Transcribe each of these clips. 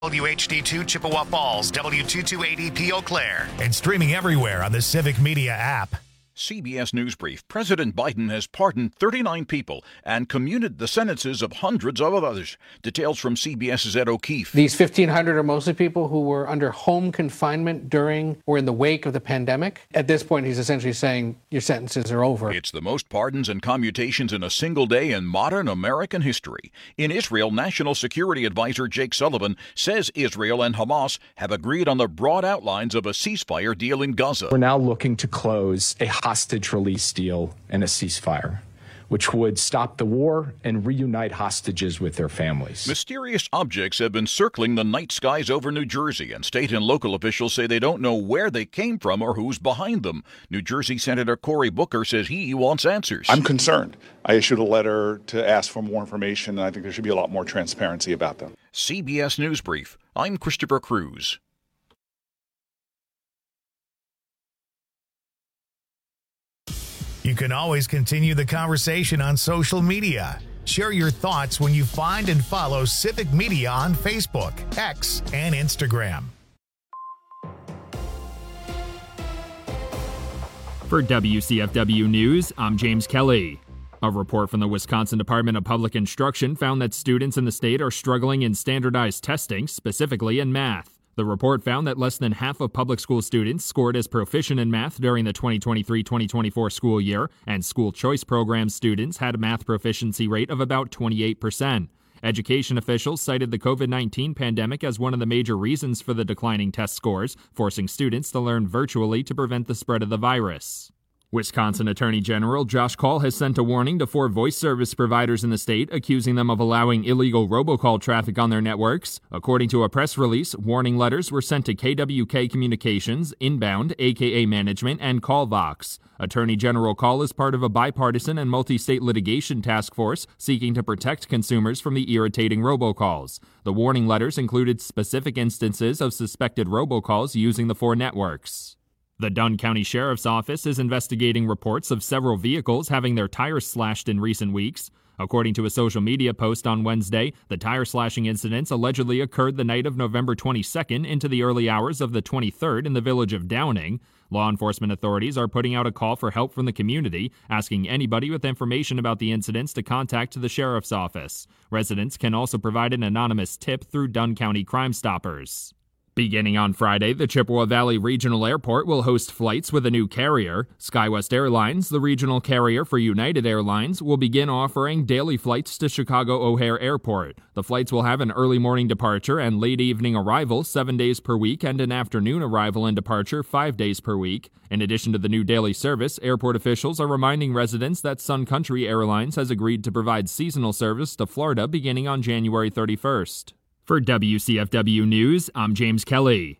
WHD2 Chippewa Falls, W228EP Eau Claire, and streaming everywhere on the Civic Media app. CBS News Brief. President Biden has pardoned 39 people and commuted the sentences of hundreds of others. Details from CBS's Ed O'Keefe. These 1,500 are mostly people who were under home confinement during or in the wake of the pandemic. At this point, he's essentially saying your sentences are over. It's the most pardons and commutations in a single day in modern American history. In Israel, National Security Advisor Jake Sullivan says Israel and Hamas have agreed on the broad outlines of a ceasefire deal in Gaza. We're now looking to close a hostage release deal and a ceasefire, which would stop the war and reunite hostages with their families. Mysterious objects have been circling the night skies over New Jersey, and state and local officials say they don't know where they came from or who's behind them. New Jersey Senator Cory Booker says he wants answers. I'm concerned. I issued a letter to ask for more information, and I think there should be a lot more transparency about them. CBS News Brief. I'm Christopher Cruz. You can always continue the conversation on social media. Share your thoughts when you find and follow Civic Media on Facebook, X, and Instagram. For WCFW News, I'm James Kelly. A report from the Wisconsin Department of Public Instruction found that students in the state are struggling in standardized testing, specifically in math. The report found that less than half of public school students scored as proficient in math during the 2023-2024 school year, and school choice program students had a math proficiency rate of about 28%. Education officials cited the COVID-19 pandemic as one of the major reasons for the declining test scores, forcing students to learn virtually to prevent the spread of the virus. Wisconsin Attorney General Josh Kaul has sent a warning to 4 voice service providers in the state, accusing them of allowing illegal robocall traffic on their networks. According to a press release, warning letters were sent to KWK Communications, Inbound, AKA Management, and CallVox. Attorney General Kaul is part of a bipartisan and multi-state litigation task force seeking to protect consumers from the irritating robocalls. The warning letters included specific instances of suspected robocalls using the 4 networks. The Dunn County Sheriff's Office is investigating reports of several vehicles having their tires slashed in recent weeks. According to a social media post on Wednesday, the tire slashing incidents allegedly occurred the night of November 22nd into the early hours of the 23rd in the village of Downing. Law enforcement authorities are putting out a call for help from the community, asking anybody with information about the incidents to contact the Sheriff's Office. Residents can also provide an anonymous tip through Dunn County Crime Stoppers. Beginning on Friday, the Chippewa Valley Regional Airport will host flights with a new carrier. SkyWest Airlines, the regional carrier for United Airlines, will begin offering daily flights to Chicago O'Hare Airport. The flights will have an early morning departure and late evening arrival 7 days per week and an afternoon arrival and departure 5 days per week. In addition to the new daily service, airport officials are reminding residents that Sun Country Airlines has agreed to provide seasonal service to Florida beginning on January 31st. For WCFW News, I'm James Kelly.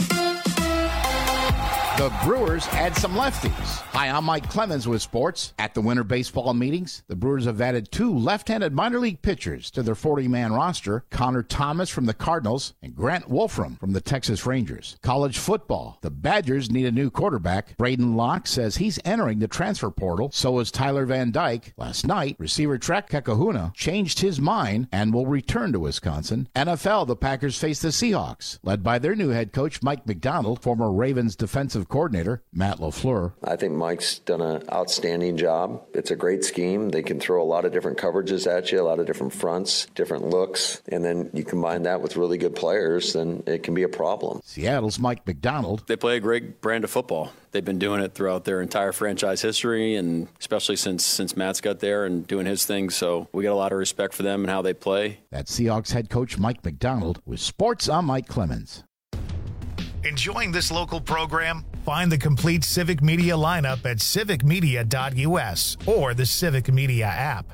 The Brewers add some lefties. Hi, I'm Mike Clemens with sports. At the winter baseball meetings, the Brewers have added 2 left-handed minor league pitchers to their 40-man roster, Connor Thomas from the Cardinals and Grant Wolfram from the Texas Rangers. College football, the Badgers need a new quarterback. Braden Locke says he's entering the transfer portal. So is Tyler Van Dyke. Last night, receiver Trek Kekahuna changed his mind and will return to Wisconsin. NFL, the Packers face the Seahawks, led by their new head coach Mike Macdonald, former Ravens defensive coordinator Matt LaFleur. I think Mike's done an outstanding job. It's a great scheme. They can throw a lot of different coverages at you, a lot of different fronts, different looks, and then you combine that with really good players, then it can be a problem. Seattle's Mike Macdonald. They play a great brand of football. They've been doing it throughout their entire franchise history, and especially since Matt's got there and doing his thing. So we got a lot of respect for them and how they play. That's Seahawks head coach Mike Macdonald. With sports, I'm Mike Clemens. Enjoying this local program? Find the complete Civic Media lineup at civicmedia.us or the Civic Media app.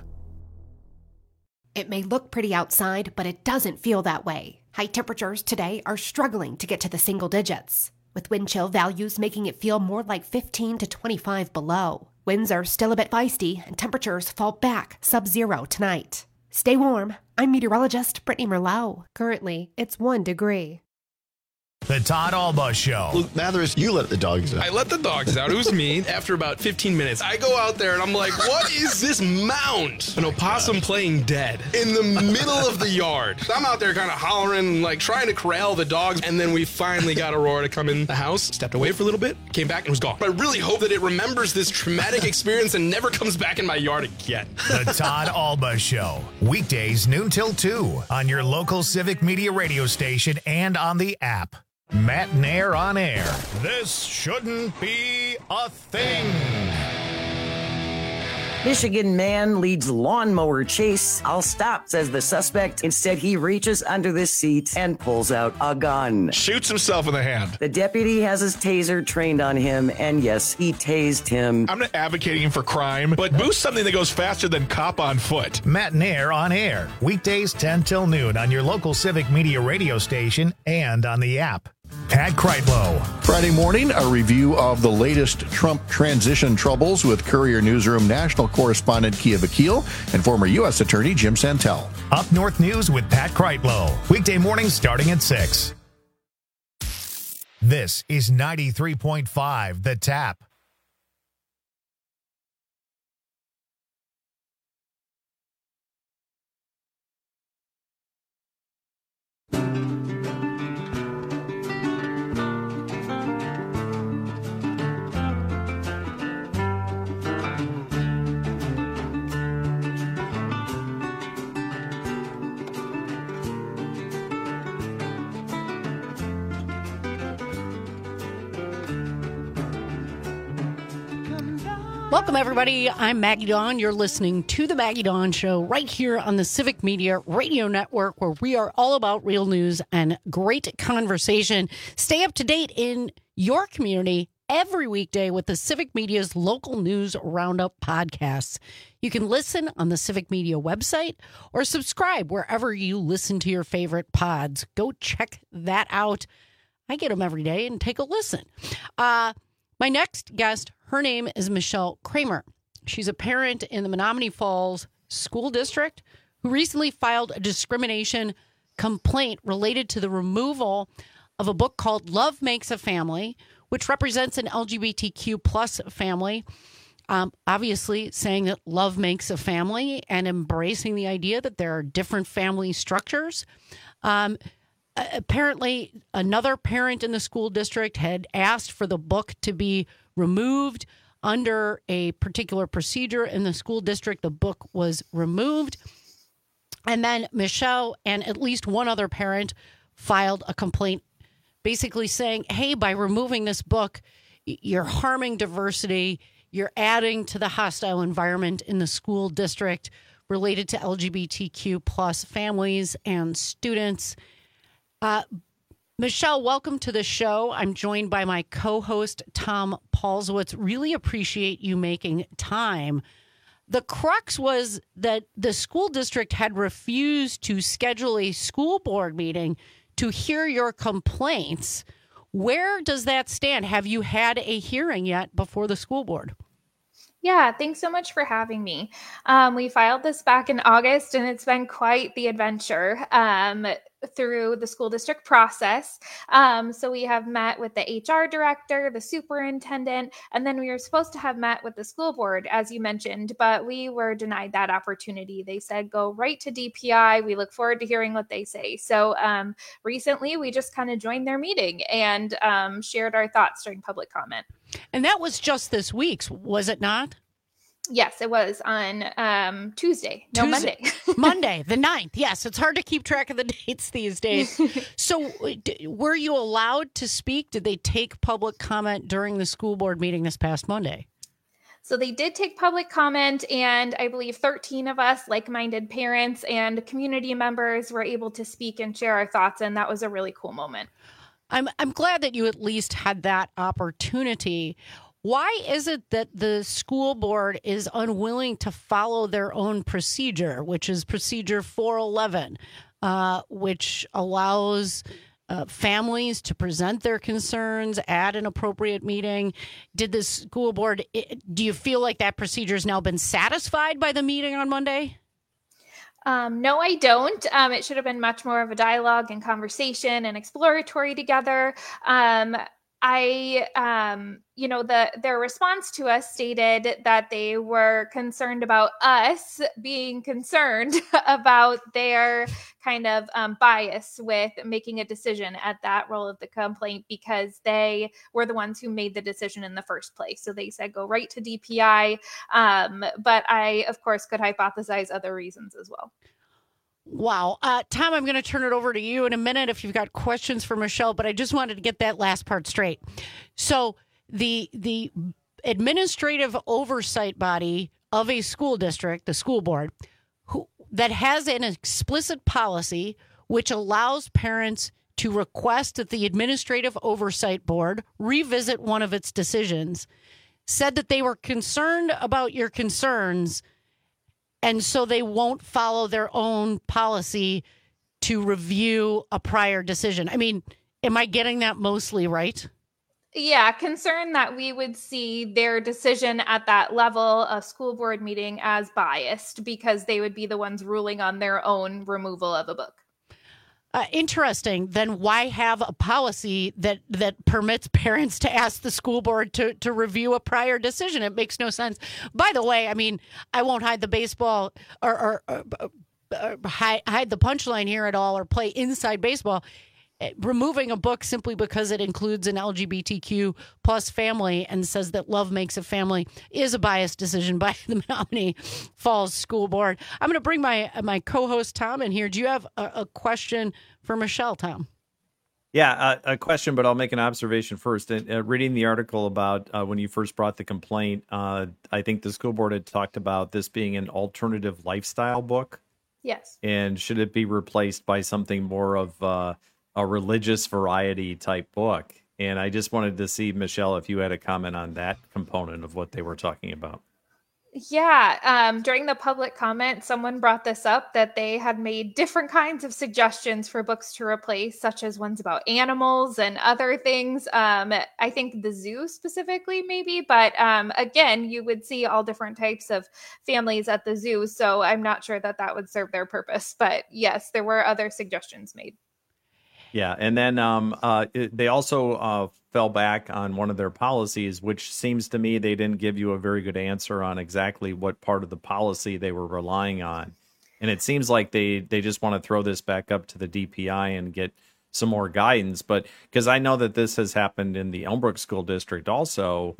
It may look pretty outside, but it doesn't feel that way. High temperatures today are struggling to get to the single digits, with wind chill values making it feel more like 15 to 25 below. Winds are still a bit feisty, and temperatures fall back sub-zero tonight. Stay warm. I'm meteorologist Brittany Merlot. Currently, it's 1 degree. The Todd Alba Show. Luke Mathers, you let the dogs out. I let the dogs out. It was me. After about 15 minutes, I go out there and I'm like, what is this mound? An opossum playing dead in the middle of the yard. So I'm out there kind of hollering, like trying to corral the dogs. And then we finally got Aurora to come in the house, stepped away for a little bit, came back and was gone. But I really hope that it remembers this traumatic experience and never comes back in my yard again. The Todd Alba Show. Weekdays noon till 2 on your local Civic Media radio station and on the app. Matt Nair on air. This shouldn't be a thing. Michigan man leads lawnmower chase. I'll stop, says the suspect. Instead, he reaches under the seat and pulls out a gun. Shoots himself in the hand. The deputy has his taser trained on him, and yes, he tased him. I'm not advocating for crime, but boost something that goes faster than cop on foot. Matt Nair on air. Weekdays 10 till noon on your local Civic Media radio station and on the app. Pat Kreitlow. Friday morning, a review of the latest Trump transition troubles with Courier Newsroom national correspondent Kia Vakil and former U.S. Attorney Jim Santel. Up North News with Pat Kreitlow. Weekday mornings starting at 6. This is 93.5 The Tap. Welcome, everybody. I'm Maggie Dawn. You're listening to The Maggie Dawn Show right here on the Civic Media Radio Network, where we are all about real news and great conversation. Stay up to date in your community every weekday with the Civic Media's local news roundup podcasts. You can listen on the Civic Media website or subscribe wherever you listen to your favorite pods. Go check that out. I get them every day and take a listen. My next guest, her name is Michelle Kramer. She's a parent in the Menominee Falls School District who recently filed a discrimination complaint related to the removal of a book called Love Makes a Family, which represents an LGBTQ plus family. Obviously saying that love makes a family and embracing the idea that there are different family structures. Apparently, another parent in the school district had asked for the book to be removed under a particular procedure in the school district. The book was removed. And then Michelle and at least one other parent filed a complaint basically saying, hey, by removing this book, you're harming diversity. You're adding to the hostile environment in the school district related to LGBTQ plus families and students. Michelle, welcome to the show. I'm joined by my co-host, Tom Paulswitz. Really appreciate you making time. The crux was that the school district had refused to schedule a school board meeting to hear your complaints. Where does that stand? Have you had a hearing yet before the school board? Yeah, thanks so much for having me. We filed this back in August, and it's been quite the adventure through the school district process. So we have met with the HR director, the superintendent, and then we were supposed to have met with the school board, as you mentioned, but we were denied that opportunity. They said, go right to DPI. We look forward to hearing what they say. So recently, we just kind of joined their meeting and shared our thoughts during public comment. And that was just this week, was it not? Yes, it was on Tuesday. No, Monday. Monday, the 9th. Yes, it's hard to keep track of the dates these days. So were you allowed to speak? Did they take public comment during the school board meeting this past Monday? So they did take public comment, and I believe 13 of us, like-minded parents and community members, were able to speak and share our thoughts, and that was a really cool moment. I'm glad that you at least had that opportunity. Why is it that the school board is unwilling to follow their own procedure, which is Procedure 411, which allows families to present their concerns at an appropriate meeting? Did the school board, do you feel like that procedure has now been satisfied by the meeting on Monday? No, I don't. It should have been much more of a dialogue and conversation and exploratory together. Their response to us stated that they were concerned about us being concerned about their kind of bias with making a decision at that role of the complaint, because they were the ones who made the decision in the first place. So they said, go right to DPI. But I, of course, could hypothesize other reasons as well. Wow. Tom, I'm going to turn it over to you in a minute if you've got questions for Michelle, but I just wanted to get that last part straight. So the administrative oversight body of a school district, the school board, that has an explicit policy which allows parents to request that the administrative oversight board revisit one of its decisions, said that they were concerned about your concerns, and so they won't follow their own policy to review a prior decision. I mean, am I getting that mostly right? Yeah, concern that we would see their decision at that level, a school board meeting, as biased because they would be the ones ruling on their own removal of a book. Interesting. Then why have a policy that permits parents to ask the school board to review a prior decision? It makes no sense. By the way, I mean, I won't hide the baseball or hide the punchline here at all or play inside baseball. Removing a book simply because it includes an LGBTQ plus family and says that love makes a family is a biased decision by the Menominee Falls School Board. I'm going to bring my co-host Tom in here. Do you have a question for Michelle, Tom? Yeah, a question, but I'll make an observation first. Reading the article about when you first brought the complaint, I think the school board had talked about this being an alternative lifestyle book. Yes. And should it be replaced by something more of a religious variety type book? And I just wanted to see, Michelle, if you had a comment on that component of what they were talking about. Yeah. During the public comment, someone brought this up, that they had made different kinds of suggestions for books to replace, such as ones about animals and other things. I think the zoo specifically, maybe. But again, you would see all different types of families at the zoo. So I'm not sure that would serve their purpose. But yes, there were other suggestions made. Yeah, and then they also fell back on one of their policies, which seems to me they didn't give you a very good answer on exactly what part of the policy they were relying on. And it seems like they just want to throw this back up to the DPI and get some more guidance. But because I know that this has happened in the Elmbrook School District also,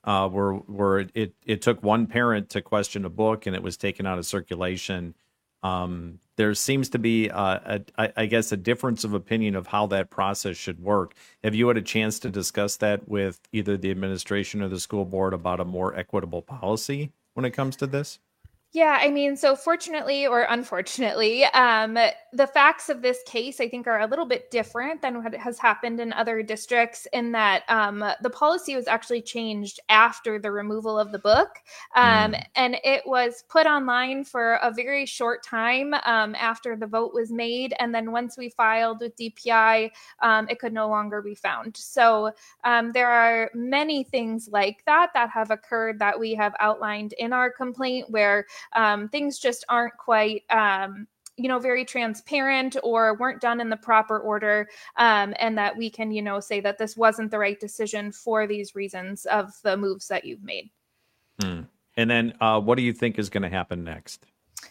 where it took one parent to question a book and it was taken out of circulation. There seems to be, I guess, a difference of opinion of how that process should work. Have you had a chance to discuss that with either the administration or the school board about a more equitable policy when it comes to this? Yeah, I mean, so fortunately or unfortunately, the facts of this case, I think, are a little bit different than what has happened in other districts, in that the policy was actually changed after the removal of the book. And it was put online for a very short time after the vote was made. And then once we filed with DPI, it could no longer be found. So there are many things like that have occurred that we have outlined in our complaint, where things just aren't quite, very transparent or weren't done in the proper order, and that we can, say that this wasn't the right decision for these reasons of the moves that you've made. And then what do you think is going to happen next?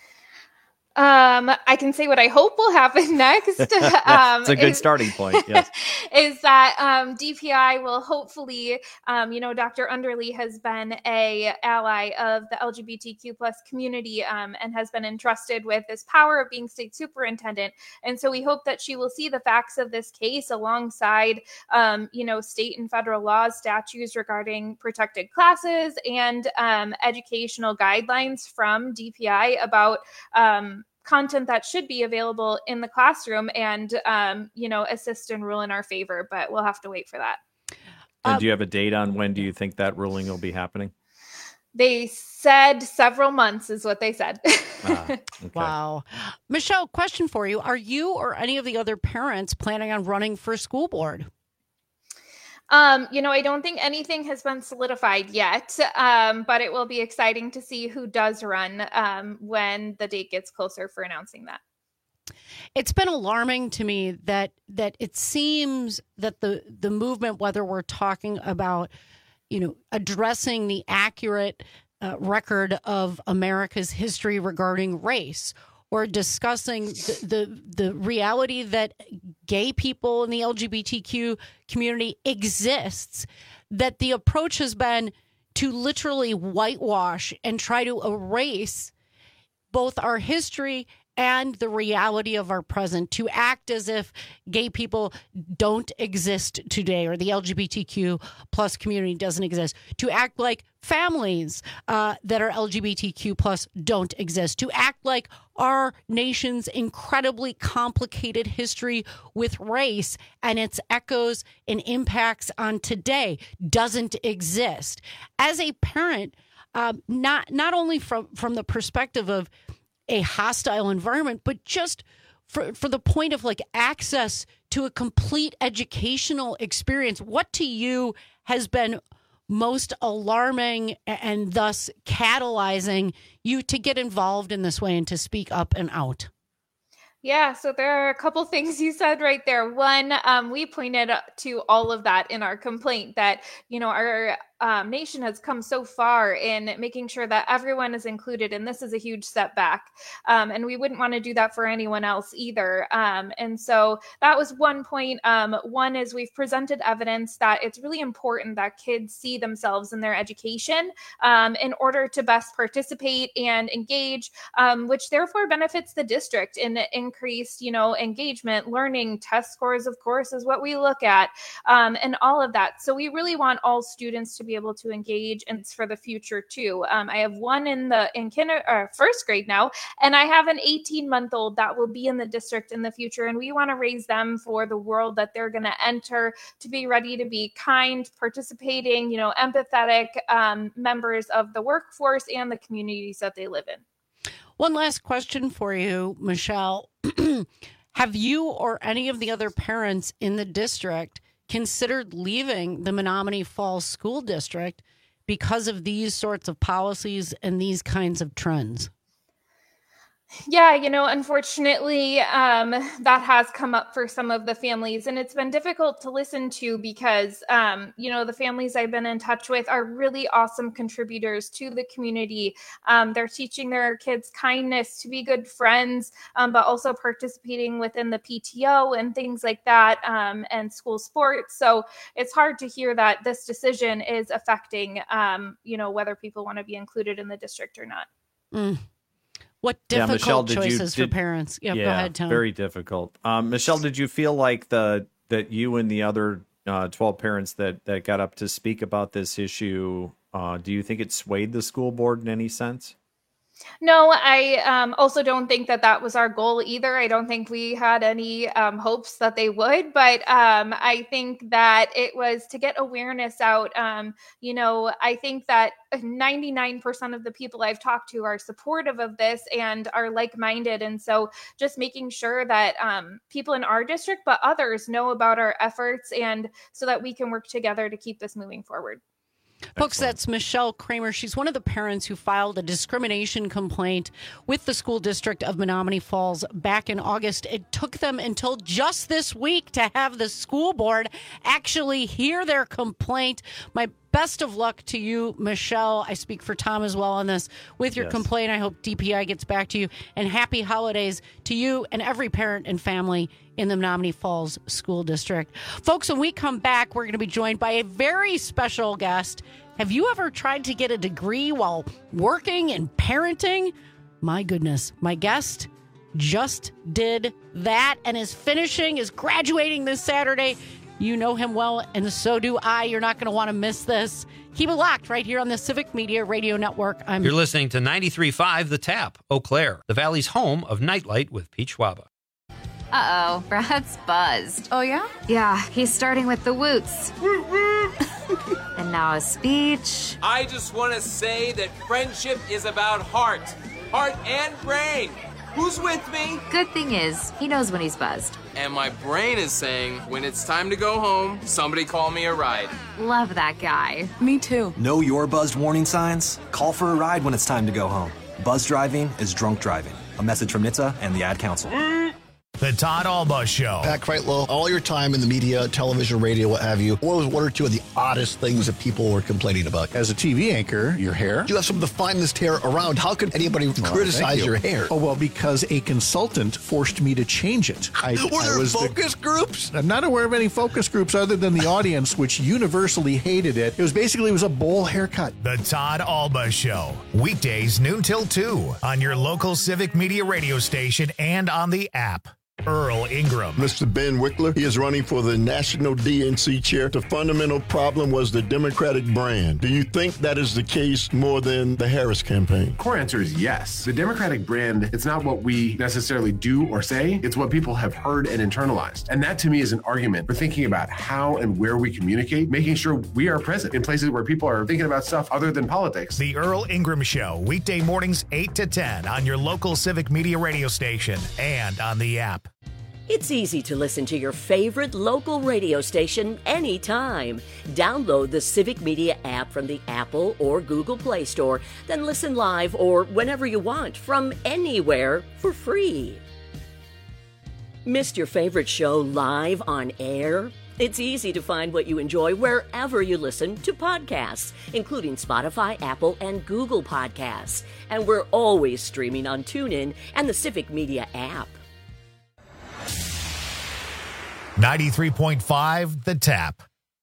I can say what I hope will happen next. It's a good starting point. Yes. Is that DPI will hopefully, Dr. Underly has been a ally of the LGBTQ plus community and has been entrusted with this power of being state superintendent. And so we hope that she will see the facts of this case alongside, state and federal laws, statutes regarding protected classes, and educational guidelines from DPI about content that should be available in the classroom, and, assist and rule in our favor. But we'll have to wait for that. And do you have a date on when do you think that ruling will be happening? They said several months is what they said. Okay. Wow. Michelle, question for you. Are you or any of the other parents planning on running for school board? I don't think anything has been solidified yet, but it will be exciting to see who does run when the date gets closer for announcing that. It's been alarming to me that it seems that the movement, whether we're talking about, addressing the accurate record of America's history regarding race, or discussing the reality that gay people in the LGBTQ community exists, that the approach has been to literally whitewash and try to erase both our history and the reality of our present, to act as if gay people don't exist today, or the LGBTQ plus community doesn't exist, to act like families that are LGBTQ plus don't exist, to act like our nation's incredibly complicated history with race and its echoes and impacts on today doesn't exist. As a parent, not only from the perspective of a hostile environment, but just for the point of like access to a complete educational experience, what to you has been most alarming and thus catalyzing you to get involved in this way and to speak up and out? Yeah, so there are a couple things you said right there. One, we pointed to all of that in our complaint, that, our nation has come so far in making sure that everyone is included, and this is a huge step back. And we wouldn't want to do that for anyone else either. And so that was one point. One is we've presented evidence that it's really important that kids see themselves in their education in order to best participate and engage, which therefore benefits the district in increased, engagement. Learning test scores, of course, is what we look at, and all of that. So we really want all students to be able to engage, and it's for the future too. I have one in first grade now, and I have an 18-month-old that will be in the district in the future, and we want to raise them for the world that they're going to enter, to be ready to be kind, participating, empathetic members of the workforce and the communities that they live in. One last question for you, Michelle. Have you or any of the other parents in the district considered leaving the Menominee Falls School District because of these sorts of policies and these kinds of trends? Yeah, unfortunately, that has come up for some of the families, and it's been difficult to listen to because, the families I've been in touch with are really awesome contributors to the community. They're teaching their kids kindness, to be good friends, but also participating within the PTO and things like that, and school sports. So it's hard to hear that this decision is affecting, whether people want to be included in the district or not. Mm. What difficult Michelle, choices for parents. Yeah, go ahead, Tom. Very difficult. Michelle, did you feel like that you and the other 12 parents that got up to speak about this issue, do you think it swayed the school board in any sense? No, I also don't think that was our goal either. I don't think we had any hopes that they would, but I think that it was to get awareness out. I think that 99% of the people I've talked to are supportive of this and are like-minded. And so just making sure that people in our district, but others, know about our efforts, and so that we can work together to keep this moving forward. Folks, that's Michelle Kramer. She's one of the parents who filed a discrimination complaint with the school district of Menominee Falls back in August. It took them until just this week to have the school board actually hear their complaint. My best of luck to you, Michelle. I speak for Tom as well on this. With your complaint, I hope DPI gets back to you. And happy holidays to you and every parent and family in the Menominee Falls School District. Folks, when we come back, we're going to be joined by a very special guest. Have you ever tried to get a degree while working and parenting? My goodness, my guest just did that and is graduating this Saturday. You know him well, and so do I. You're not going to want to miss this. Keep it locked right here on the Civic Media Radio Network. You're listening to 93.5 The Tap, Eau Claire, the Valley's home of Nightlight with Pete Schwaba. Uh-oh, Brad's buzzed. Oh, yeah? Yeah, he's starting with the woots. And now a speech. I just want to say that friendship is about heart and brain. Who's with me? Good thing is, he knows when he's buzzed. And my brain is saying, when it's time to go home, somebody call me a ride. Love that guy. Me too. Know your buzzed warning signs? Call for a ride when it's time to go home. Buzz driving is drunk driving. A message from NHTSA and the Ad Council. The Todd Alba Show. Pat Kreitlow, all your time in the media, television, radio, what have you, what was one or two of the oddest things that people were complaining about? As a TV anchor, your hair. You have some of the finest hair around. How could anybody criticize your hair? Oh, well, because a consultant forced me to change it. Were there focus groups? I'm not aware of any focus groups other than the audience, which universally hated it. It was a bowl haircut. The Todd Alba Show. Weekdays noon till 2 on your local Civic Media radio station and on the app. Earl Ingram. Mr. Ben Wickler, he is running for the National DNC chair. The fundamental problem was the Democratic brand. Do you think that is the case more than the Harris campaign? Core answer is yes. The Democratic brand, it's not what we necessarily do or say, it's what people have heard and internalized. And that to me is an argument for thinking about how and where we communicate, making sure we are present in places where people are thinking about stuff other than politics. The Earl Ingram Show, weekday mornings 8 to 10 on your local Civic Media radio station and on the app. It's easy to listen to your favorite local radio station anytime. Download the Civic Media app from the Apple or Google Play Store, then listen live or whenever you want from anywhere for free. Missed your favorite show live on air? It's easy to find what you enjoy wherever you listen to podcasts, including Spotify, Apple, and Google Podcasts. And we're always streaming on TuneIn and the Civic Media app. 93.5 The Tap.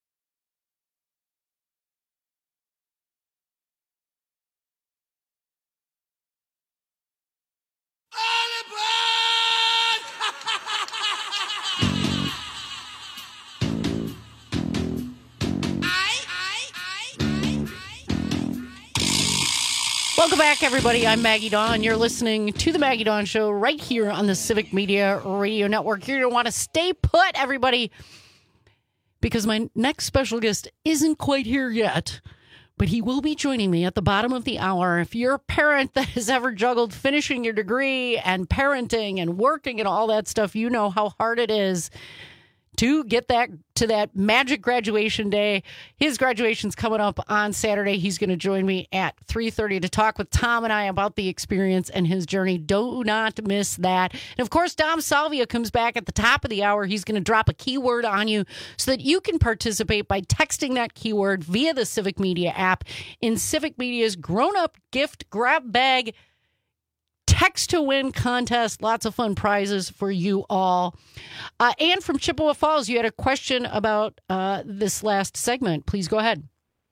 Welcome back, everybody. I'm Maggie Dawn. You're listening to the Maggie Dawn Show right here on the Civic Media Radio Network. You're going to want to stay put, everybody, because my next special guest isn't quite here yet, but he will be joining me at the bottom of the hour. If you're a parent that has ever juggled finishing your degree and parenting and working and all that stuff, you know how hard it is to get that to that magic graduation day. His graduation's coming up on Saturday. He's going to join me at 3:30 to talk with Tom and I about the experience and his journey. Do not miss that. And of course, Dom Salvia comes back at the top of the hour. He's going to drop a keyword on you so that you can participate by texting that keyword via the Civic Media app in Civic Media's grown-up gift grab bag text to win contest. Lots of fun prizes for you all. Anne from Chippewa Falls, you had a question about this last segment. Please go ahead.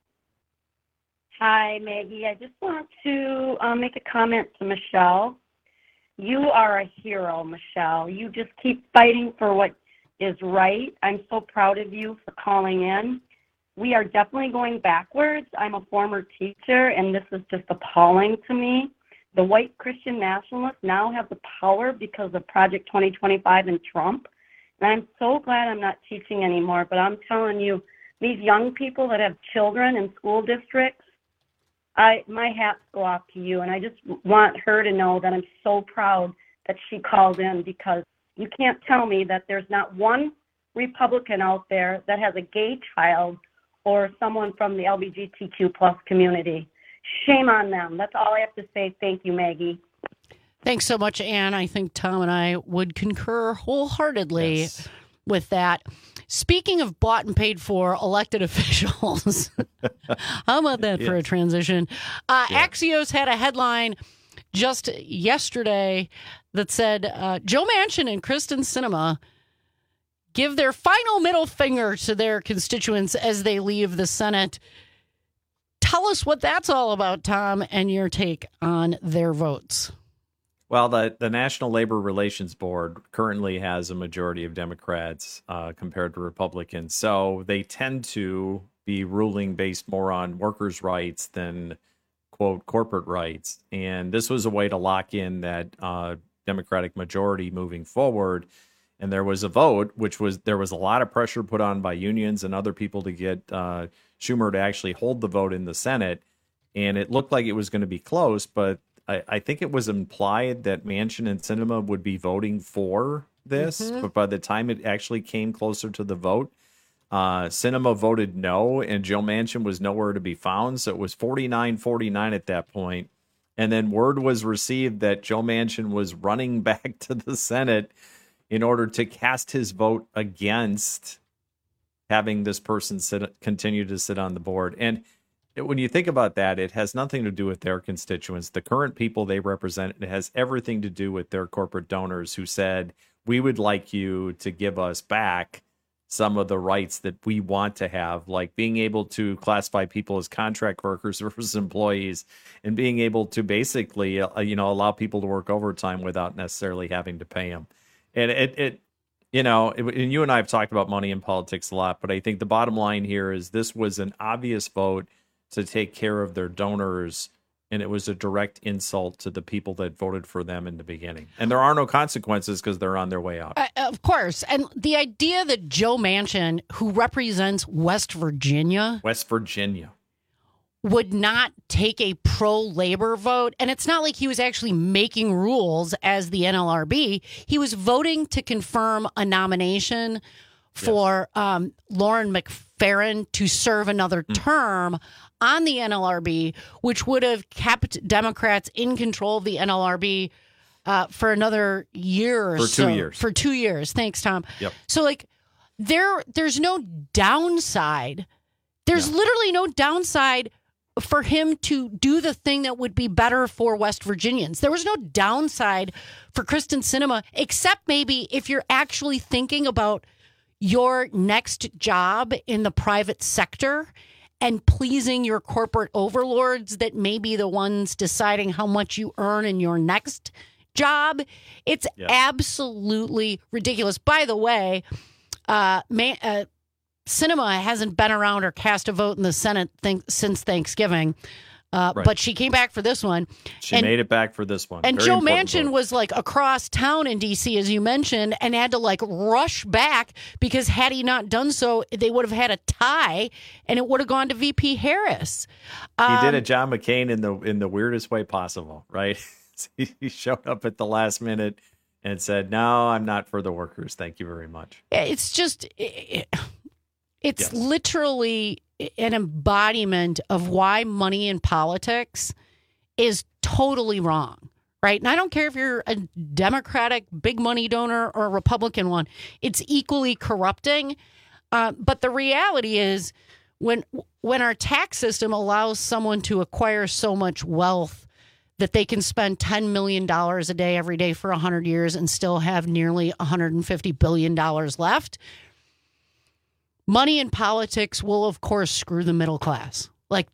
Hi, Maggie. I just want to make a comment to Michelle. You are a hero, Michelle. You just keep fighting for what is right. I'm so proud of you for calling in. We are definitely going backwards. I'm a former teacher, and this is just appalling to me. The white Christian nationalists now have the power because of Project 2025 and Trump. And I'm so glad I'm not teaching anymore. But I'm telling you, these young people that have children in school districts, my hats go off to you. And I just want her to know that I'm so proud that she called in, because you can't tell me that there's not one Republican out there that has a gay child or someone from the LGBTQ plus community. Shame on them. That's all I have to say. Thank you, Maggie. Thanks so much, Anne. I think Tom and I would concur wholeheartedly with that. Speaking of bought and paid for elected officials, how about that for a transition? Axios had a headline just yesterday that said Joe Manchin and Kyrsten Sinema give their final middle finger to their constituents as they leave the Senate. Tell us what that's all about, Tom, and your take on their votes. Well, the National Labor Relations Board currently has a majority of Democrats compared to Republicans. So they tend to be ruling based more on workers' rights than, quote, corporate rights. And this was a way to lock in that Democratic majority moving forward. And there was a vote, there was a lot of pressure put on by unions and other people to get Schumer to actually hold the vote in the Senate. And it looked like it was going to be close, but I think it was implied that Manchin and Sinema would be voting for this, but by the time it actually came closer to the vote, Sinema voted no, and Joe Manchin was nowhere to be found. So it was 49-49 at that point. And then word was received that Joe Manchin was running back to the Senate in order to cast his vote against having this person continue to sit on the board. And when you think about that, it has nothing to do with their constituents, the current people they represent. It has everything to do with their corporate donors who said, we would like you to give us back some of the rights that we want to have, like being able to classify people as contract workers versus employees, and being able to basically, allow people to work overtime without necessarily having to pay them. And and you and I have talked about money in politics a lot, but I think the bottom line here is this was an obvious vote to take care of their donors, and it was a direct insult to the people that voted for them in the beginning. And there are no consequences because they're on their way out. Of course. And the idea that Joe Manchin, who represents West Virginia, would not take a pro-labor vote, and it's not like he was actually making rules as the NLRB. He was voting to confirm a nomination for Lauren McFerrin to serve another term on the NLRB, which would have kept Democrats in control of the NLRB for another year or so. 2 years. For 2 years. Thanks, Tom. Yep. So, there's no downside. There's literally no downside for him to do the thing that would be better for West Virginians. There was no downside for Kyrsten Sinema, except maybe if you're actually thinking about your next job in the private sector and pleasing your corporate overlords that may be the ones deciding how much you earn in your next job. It's absolutely ridiculous. By the way, Sinema hasn't been around or cast a vote in the Senate since Thanksgiving, but she came back for this one. She made it back for this one. And Joe Manchin was across town in D.C., as you mentioned, and had to rush back because had he not done so, they would have had a tie, and it would have gone to VP Harris. He did a John McCain in the weirdest way possible, right? He showed up at the last minute and said, "No, I'm not for the workers. Thank you very much." It's just... It's literally an embodiment of why money in politics is totally wrong, right? And I don't care if you're a Democratic big money donor or a Republican one. It's equally corrupting. But the reality is when our tax system allows someone to acquire so much wealth that they can spend $10 million a day every day for 100 years and still have nearly $150 billion left, money in politics will, of course, screw the middle class.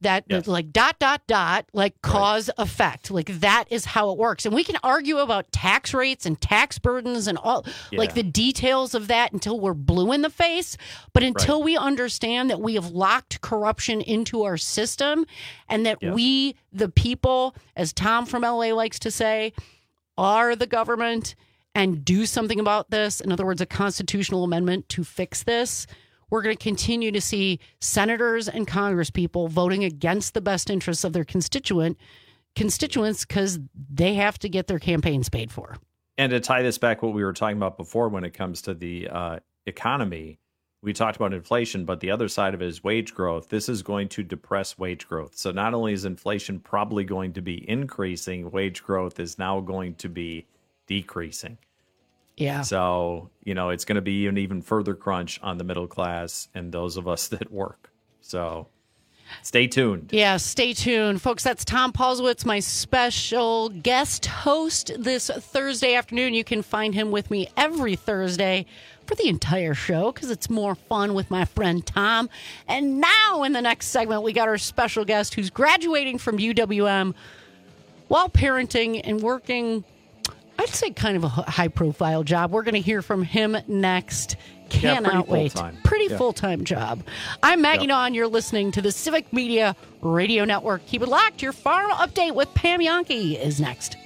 Cause effect. That is how it works. And we can argue about tax rates and tax burdens and all, the details of that until we're blue in the face. But until we understand that we have locked corruption into our system and that we, the people, as Tom from LA likes to say, are the government and do something about this, in other words, a constitutional amendment to fix this, we're going to continue to see senators and congresspeople voting against the best interests of their constituents because they have to get their campaigns paid for. And to tie this back, what we were talking about before when it comes to the economy, we talked about inflation, but the other side of it is wage growth. This is going to depress wage growth. So not only is inflation probably going to be increasing, wage growth is now going to be decreasing. Yeah. So, it's going to be an even further crunch on the middle class and those of us that work. So stay tuned. Yeah, stay tuned. Folks, that's Tom Paulsowitz, my special guest host this Thursday afternoon. You can find him with me every Thursday for the entire show because it's more fun with my friend Tom. And now in the next segment, we got our special guest who's graduating from UWM while parenting and working, I'd say kind of a high-profile job. We're going to hear from him next. Cannot wait. Pretty full-time job. I'm Maggie Dawn. You're listening to the Civic Media Radio Network. Keep it locked. Your farm update with Pam Yankee is next.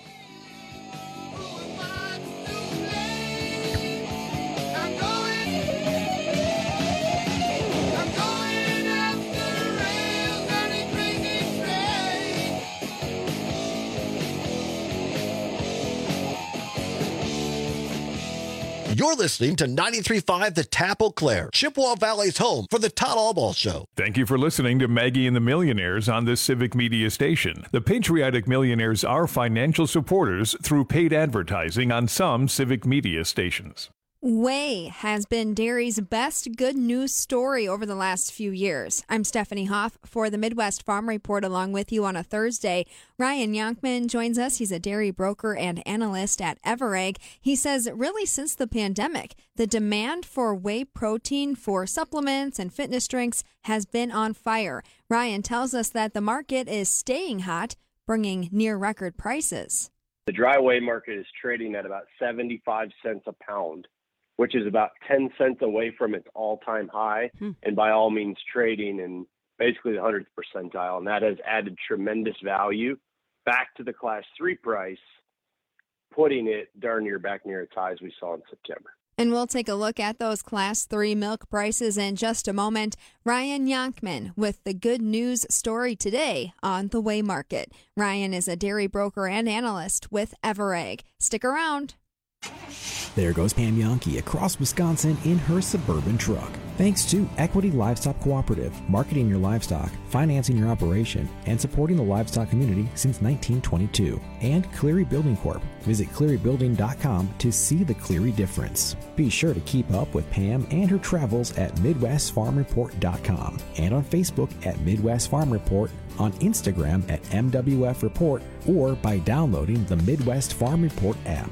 You're listening to 93.5 The Tap Eau Claire, Chippewa Valley's home for the Todd Albaugh Show. Thank you for listening to Maggie and the Millionaires on this Civic Media station. The patriotic millionaires are financial supporters through paid advertising on some Civic Media stations. Whey has been dairy's best good news story over the last few years. I'm Stephanie Hoff for the Midwest Farm Report along with you on a Thursday. Ryan Yonkman joins us. He's a dairy broker and analyst at Everegg. He says really since the pandemic, the demand for whey protein for supplements and fitness drinks has been on fire. Ryan tells us that the market is staying hot, bringing near record prices. The dry whey market is trading at about 75 cents a pound, which is about 10 cents away from its all-time high, and by all means trading in basically the 100th percentile, and that has added tremendous value back to the Class 3 price, putting it darn near back near its highs we saw in September. And we'll take a look at those Class 3 milk prices in just a moment. Ryan Yonkman with the good news story today on the whey market. Ryan is a dairy broker and analyst with Everegg. Stick around. There goes Pam Yonke across Wisconsin in her Suburban truck. Thanks to Equity Livestock Cooperative, marketing your livestock, financing your operation, and supporting the livestock community since 1922. And Cleary Building Corp. Visit clearybuilding.com to see the Cleary difference. Be sure to keep up with Pam and her travels at MidwestFarmReport.com and on Facebook at Midwest Farm Report, on Instagram at MWF Report, or by downloading the Midwest Farm Report app.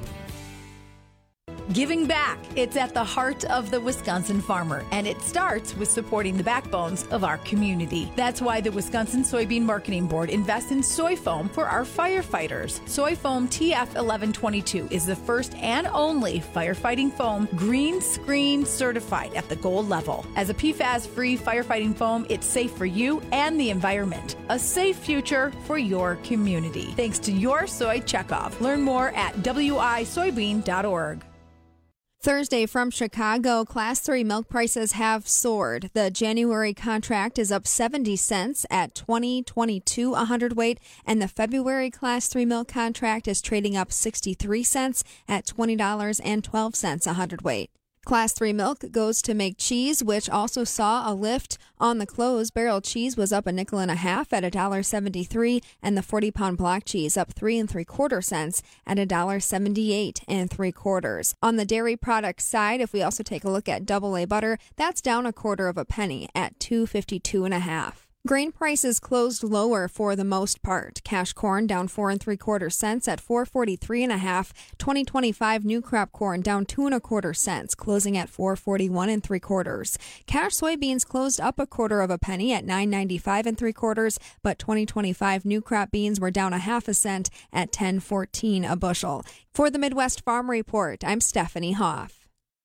Giving back. It's at the heart of the Wisconsin farmer, and it starts with supporting the backbones of our community. That's why the Wisconsin Soybean Marketing Board invests in soy foam for our firefighters. Soy Foam TF1122 is the first and only firefighting foam green screen certified at the gold level. As a PFAS-free firefighting foam, it's safe for you and the environment. A safe future for your community. Thanks to your soy checkoff. Learn more at wisoybean.org. Thursday from Chicago, Class 3 milk prices have soared. The January contract is up 70 cents at $20.22 a hundredweight, and the February Class 3 milk contract is trading up 63 cents at $20.12 a hundredweight. Class 3 milk goes to make cheese, which also saw a lift on the close. Barrel cheese was up a nickel and a half at $1.73, and the 40-pound block cheese up 3 3/4 cents at $1.78 3/4. On the dairy product side, if we also take a look at AA butter, that's down 1/4 penny at $2.52 1/2. Grain prices closed lower for the most part. Cash corn down 4 3/4 cents at $4.43 1/2. 2025 new crop corn down 2 1/4 cents, closing at $4.41 3/4. Cash soybeans closed up 1/4 penny at $9.95 3/4, but 2025 new crop beans were down 1/2 cent at $10.14 a bushel. For the Midwest Farm Report, I'm Stephanie Hoff.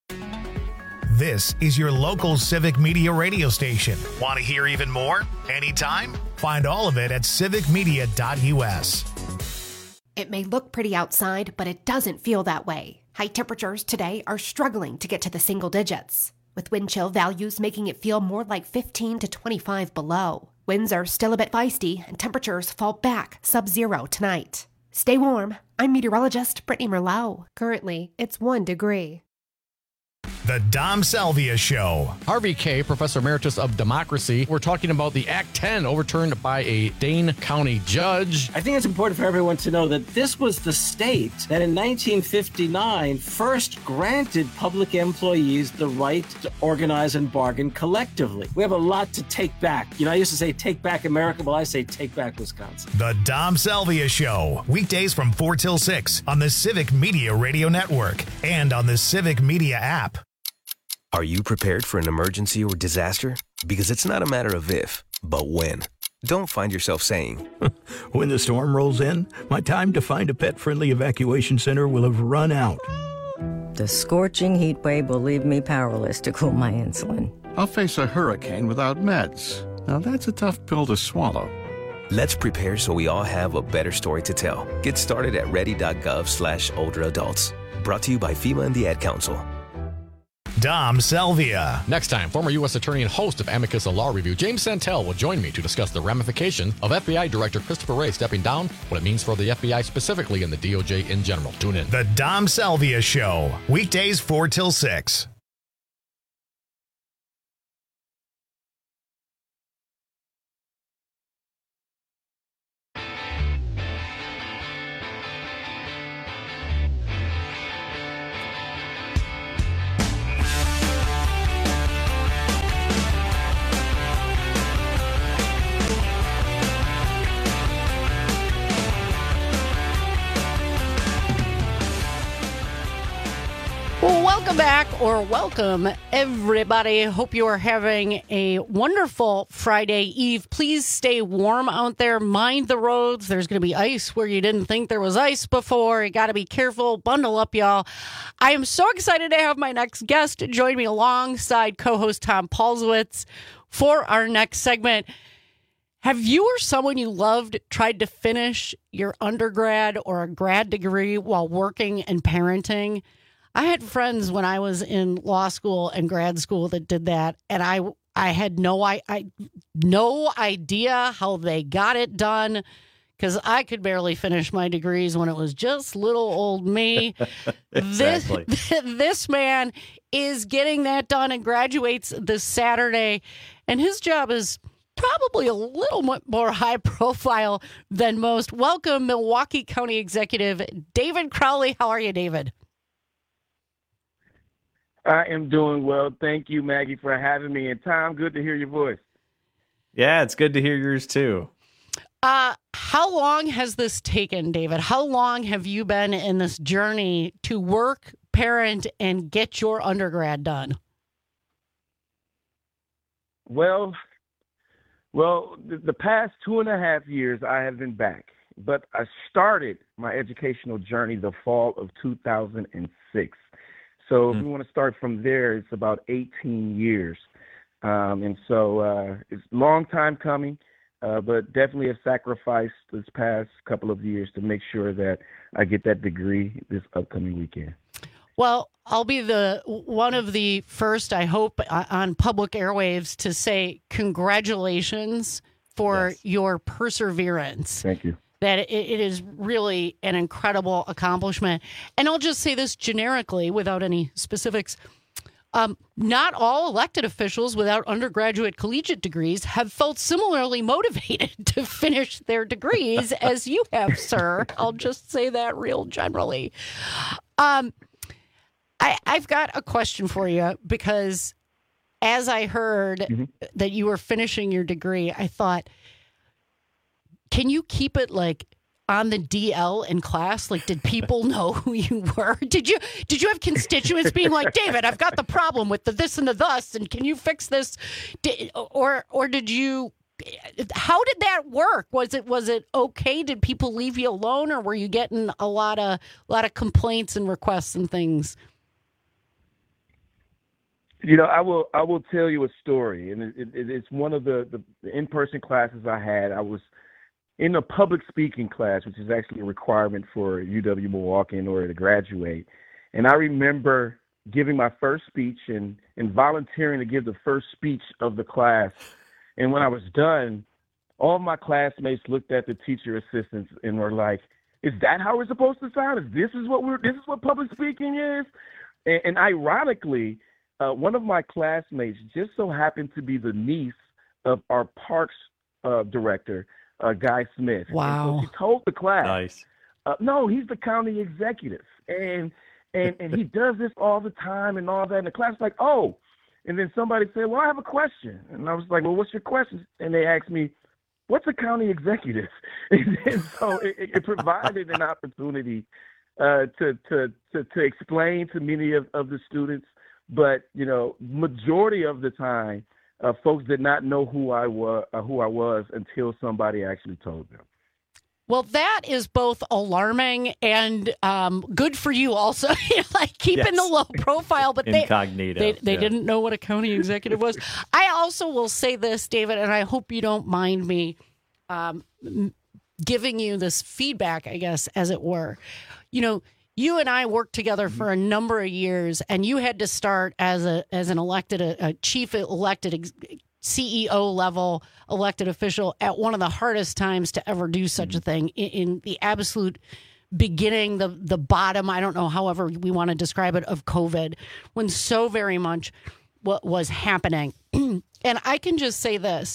This is your local Civic Media radio station. Want to hear even more? Anytime? Find all of it at civicmedia.us. It may look pretty outside, but it doesn't feel that way. High temperatures today are struggling to get to the single digits, with wind chill values making it feel more like 15 to 25 below. Winds are still a bit feisty, and temperatures fall back sub-zero tonight. Stay warm. I'm meteorologist Brittany Merlot. Currently, it's 1 degree. The Dom Salvia Show. Harvey Kaye, Professor Emeritus of Democracy. We're talking about the Act 10 overturned by a Dane County judge. I think it's important for everyone to know that this was the state that in 1959 first granted public employees the right to organize and bargain collectively. We have a lot to take back. You know, I used to say take back America. Well, I say take back Wisconsin. The Dom Salvia Show. Weekdays from 4 till 6 on the Civic Media Radio Network and on the Civic Media app. Are you prepared for an emergency or disaster? Because it's not a matter of if, but when. Don't find yourself saying, when the storm rolls in, my time to find a pet-friendly evacuation center will have run out. The scorching heat wave will leave me powerless to cool my insulin. I'll face a hurricane without meds. Now that's a tough pill to swallow. Let's prepare so we all have a better story to tell. Get started at ready.gov/older adults. Brought to you by FEMA and the Ad Council. Dom Selvia. Next time, former U.S. Attorney and host of Amicus, a law review, James Santel will join me to discuss the ramification of FBI Director Christopher Wray stepping down, what it means for the FBI specifically and the DOJ in general. Tune in. The Dom Selvia Show, weekdays 4 till 6. Welcome back, or welcome, everybody. Hope you are having a wonderful Friday Eve. Please stay warm out there. Mind the roads. There's going to be ice where you didn't think there was ice before. You got to be careful. Bundle up, y'all. I am so excited to have my next guest join me alongside co-host Tom Paulswitz for our next segment. Have you or someone you loved tried to finish your undergrad or a grad degree while working and parenting? I had friends when I was in law school and grad school that did that, and I had no idea how they got it done, because I could barely finish my degrees when it was just little old me. Exactly. This man is getting that done and graduates this Saturday, and his job is probably a little more high profile than most. Welcome, Milwaukee County Executive David Crowley. How are you, David? I am doing well. Thank you, Maggie, for having me. And Tom, good to hear your voice. Yeah, it's good to hear yours too. How long has this taken, David? How long have you been in this journey to work, parent, and get your undergrad done? Well, the past 2.5 years I have been back, but I started my educational journey the fall of 2006. So if we want to start from there, it's about 18 years. And so it's a long time coming, but definitely a sacrifice this past couple of years to make sure that I get that degree this upcoming weekend. Well, I'll be one of the first, I hope, on public airwaves to say congratulations for your perseverance. Thank you. That it is really an incredible accomplishment. And I'll just say this generically without any specifics. Not all elected officials without undergraduate collegiate degrees have felt similarly motivated to finish their degrees as you have, sir. I'll just say that real generally. I've got a question for you, because as I heard that you were finishing your degree, I thought, can you keep it like on the DL in class? Like, did people know who you were? Did you have constituents being like, David, I've got the problem with the this and the thus, and can you fix this? Or did you? How did that work? Was it okay? Did people leave you alone, or were you getting a lot of complaints and requests and things? You know, I will tell you a story, and it's one of the in-person classes I had. I was in a public speaking class, which is actually a requirement for UW-Milwaukee in order to graduate. And I remember giving my first speech and volunteering to give the first speech of the class. And when I was done, all of my classmates looked at the teacher assistants and were like, "Is that how we're supposed to sound? This is what public speaking is?" And ironically, one of my classmates just so happened to be the niece of our parks director, Guy Smith. Wow. And so she told the class, Nice. No, he's the county executive. And he does this all the time and all that. And the class was like, oh. And then somebody said, well, I have a question. And I was like, well, what's your question? And they asked me, what's a county executive? And so it provided an opportunity to explain to many of the students. But, you know, majority of the time, folks did not know who I was until somebody actually told them. Well, that is both alarming and good for you also, like keeping the low profile, but incognito. They didn't know what a county executive was. I also will say this, David, and I hope you don't mind me giving you this feedback, I guess, as it were. You know, You and I worked together for a number of years, and you had to start as an elected, a chief elected CEO level elected official at one of the hardest times to ever do such a thing, in the absolute beginning, the bottom, I don't know, however we want to describe it, of COVID, when so very much what was happening. And I can just say this,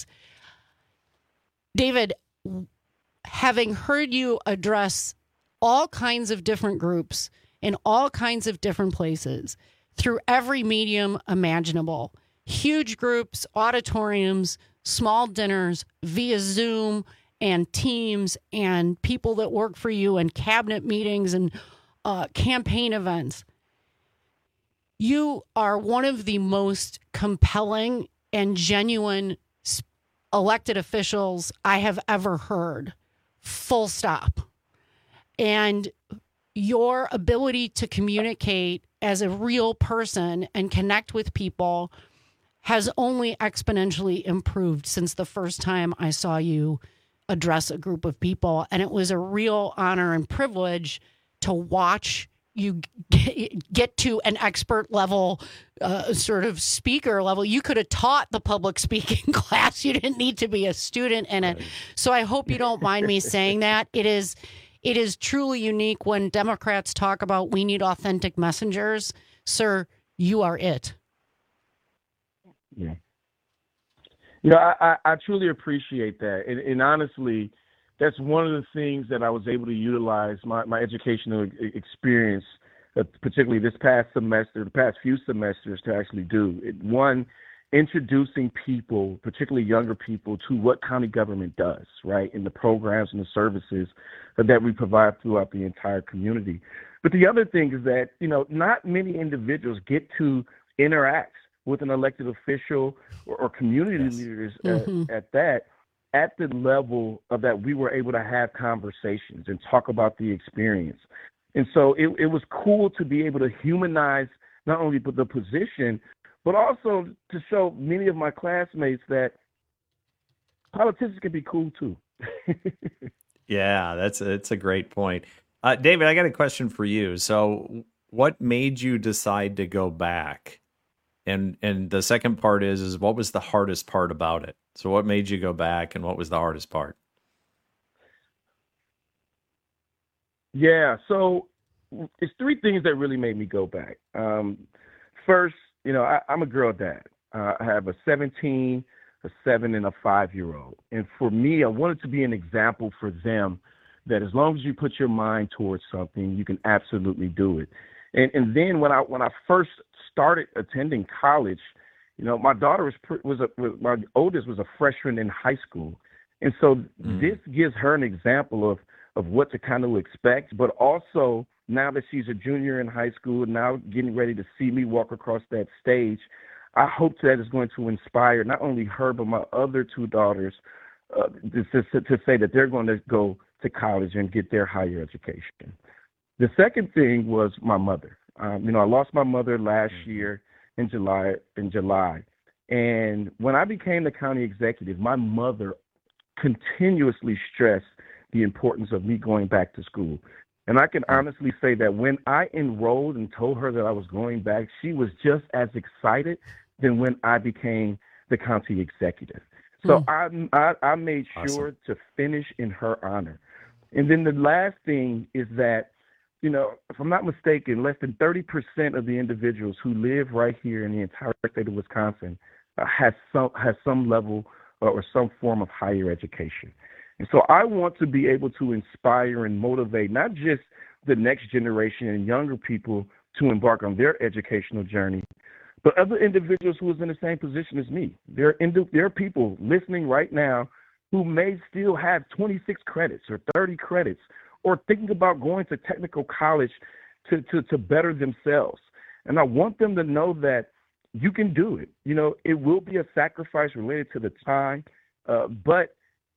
David, having heard you address all kinds of different groups in all kinds of different places through every medium imaginable, huge groups, auditoriums, small dinners, via Zoom and Teams, and people that work for you, and cabinet meetings and campaign events. You are one of the most compelling and genuine elected officials I have ever heard. Full stop. And your ability to communicate as a real person and connect with people has only exponentially improved since the first time I saw you address a group of people. And it was a real honor and privilege to watch you get to an expert level, sort of speaker level. You could have taught the public speaking class. You didn't need to be a student in it. So I hope you don't mind me saying that. It is truly unique when Democrats talk about we need authentic messengers. Sir, you are it. Yeah. You know, I truly appreciate that. And honestly, that's one of the things that I was able to utilize my educational experience, particularly this past semester, the past few semesters, to actually do. One, introducing people, particularly younger people, to what county government does, right, and the programs and the services that we provide throughout the entire community. But the other thing is that, you know, not many individuals get to interact with an elected official or community leaders at that, at the level of that we were able to have conversations and talk about the experience. And so it was cool to be able to humanize not only the position, but also to show many of my classmates that politicians can be cool too. Yeah, that's a great point. David, I got a question for you. So what made you decide to go back? And the second part is what was the hardest part about it? So what made you go back, and what was the hardest part? Yeah, so it's three things that really made me go back. First, you know, I'm a girl dad. I have a 17, a 7, and a 5-year-old. And for me, I wanted to be an example for them that as long as you put your mind towards something, you can absolutely do it. And then when I first started attending college, you know, my daughter my oldest was a freshman in high school. And so this gives her an example of what to kind of expect, but also now that she's a junior in high school, now getting ready to see me walk across that stage, I hope that is going to inspire not only her, but my other two daughters to say that they're going to go to college and get their higher education. The second thing was my mother. You know, I lost my mother last year in July. And when I became the county executive, my mother continuously stressed the importance of me going back to school. And I can honestly say that when I enrolled and told her that I was going back, she was just as excited than when I became the county executive. So I made sure to finish in her honor. And then the last thing is that, you know, if I'm not mistaken, less than 30% of the individuals who live right here in the entire state of Wisconsin has some level or some form of higher education. And so I want to be able to inspire and motivate not just the next generation and younger people to embark on their educational journey, but other individuals who is in the same position as me. There are people listening right now who may still have 26 credits or 30 credits or thinking about going to technical college to better themselves. And I want them to know that you can do it. You know, it will be a sacrifice related to the time, but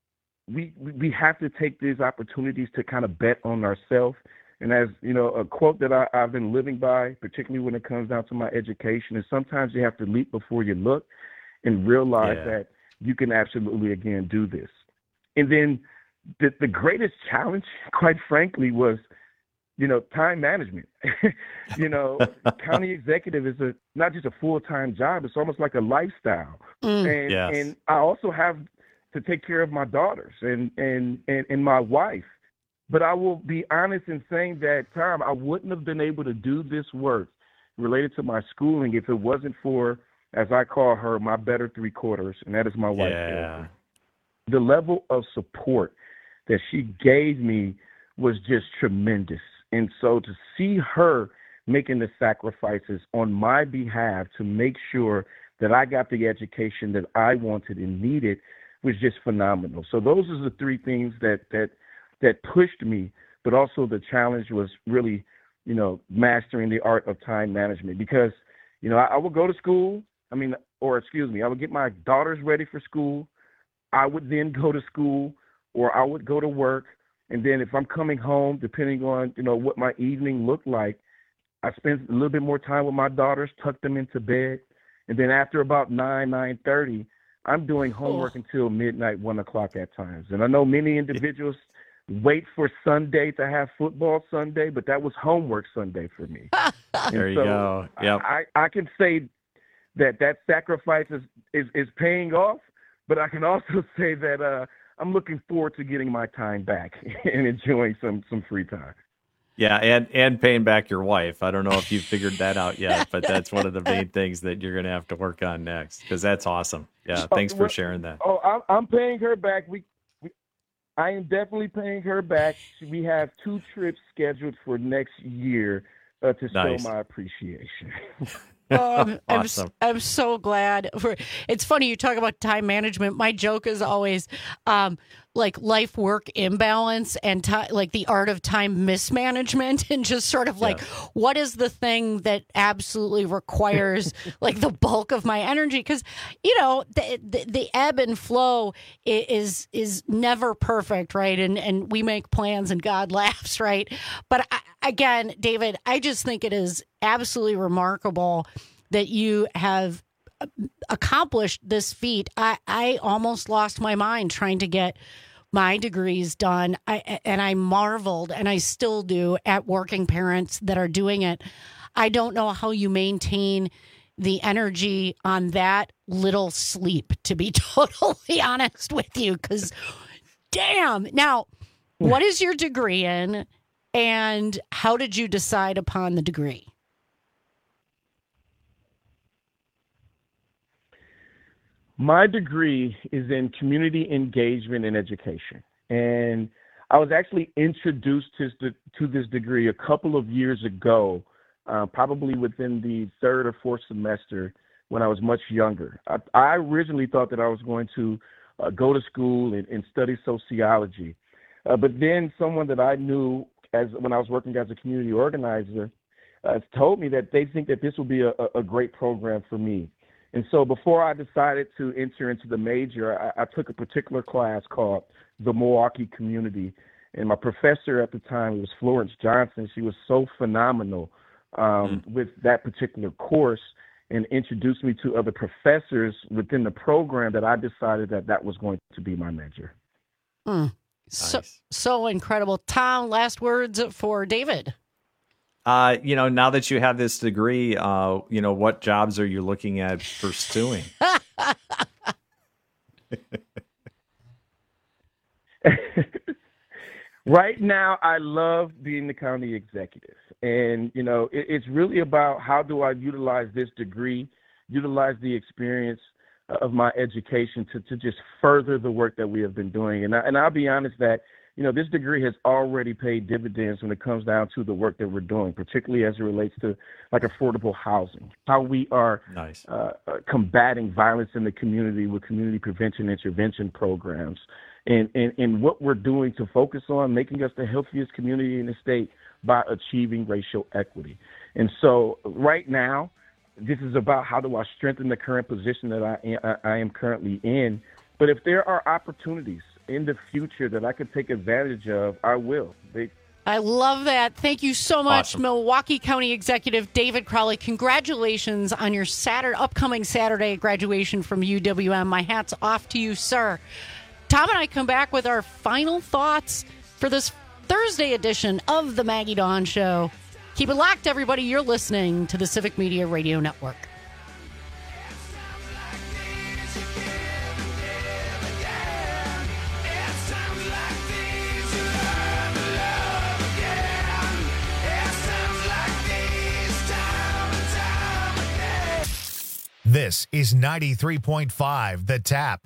we have to take these opportunities to kind of bet on ourselves. And as, you know, a quote that I've been living by, particularly when it comes down to my education, is sometimes you have to leap before you look and realize that you can absolutely, again, do this. And then the greatest challenge, quite frankly, was time management. County executive is not just a full-time job. It's almost like a lifestyle. And I also have to take care of my daughters and my wife. But I will be honest in saying that, Tom, I wouldn't have been able to do this work related to my schooling if it wasn't for, as I call her, my better three-quarters, and that is my wife. Yeah. The level of support that she gave me was just tremendous. And so to see her making the sacrifices on my behalf to make sure that I got the education that I wanted and needed was just phenomenal. So those are the three things that pushed me, but also the challenge was really, mastering the art of time management because, I would go to school. I would get my daughters ready for school. I would then go to school or I would go to work. And then if I'm coming home, depending on, what my evening looked like, I spent a little bit more time with my daughters, tucked them into bed. And then after about 9:30, I'm doing homework until midnight, 1 o'clock at times. And I know many individuals wait for Sunday to have football Sunday, but that was homework Sunday for me. There you go. Yep. I can say that sacrifice is paying off, but I can also say that I'm looking forward to getting my time back and enjoying some free time. Yeah, and paying back your wife. I don't know if you've figured that out yet, but that's one of the main things that you're going to have to work on next because that's awesome. Yeah, thanks for sharing that. Oh, I'm paying her back. I am definitely paying her back. We have 2 trips scheduled for next year to show my appreciation. Awesome. I'm so glad. It's funny you talk about time management. My joke is always like life work imbalance and like the art of time mismanagement and just sort of like what is the thing that absolutely requires like the bulk of my energy because the ebb and flow is never perfect, right? And we make plans and God laughs, right? But again, David, I just think it is absolutely remarkable that you have accomplished this feat. I almost lost my mind trying to get my degrees done. And I marveled, and I still do, at working parents that are doing it. I don't know how you maintain the energy on that little sleep, to be totally honest with you, because damn. Now, what is your degree in, and how did you decide upon the degree? My degree is in community engagement and education. And I was actually introduced to this degree a couple of years ago, probably within the 3rd or 4th semester when I was much younger. I originally thought that I was going to go to school and study sociology. But then someone that I knew when I was working as a community organizer told me that they think that this would be a great program for me. And so before I decided to enter into the major, I took a particular class called the Milwaukee Community. And my professor at the time was Florence Johnson. She was so phenomenal with that particular course and introduced me to other professors within the program that I decided that was going to be my major. Nice. So incredible. Tom, last words for David. Now that you have this degree, what jobs are you looking at pursuing? Right now, I love being the county executive. And, it's really about how do I utilize this degree, utilize the experience of my education to just further the work that we have been doing. And I'll be honest that, this degree has already paid dividends when it comes down to the work that we're doing, particularly as it relates to like affordable housing, how we are combating violence in the community with community prevention intervention programs, and what we're doing to focus on making us the healthiest community in the state by achieving racial equity. And so right now, this is about how do I strengthen the current position that I am currently in. But if there are opportunities in the future that I could take advantage of, I will. I love that. Thank you so much, Awesome. Milwaukee County Executive David Crowley. Congratulations on your upcoming Saturday graduation from UWM. My hat's off to you, sir. Tom and I come back with our final thoughts for this Thursday edition of the Maggie Dawn Show. Keep it locked, everybody. You're listening to the Civic Media Radio Network. This is 93.5 The Tap.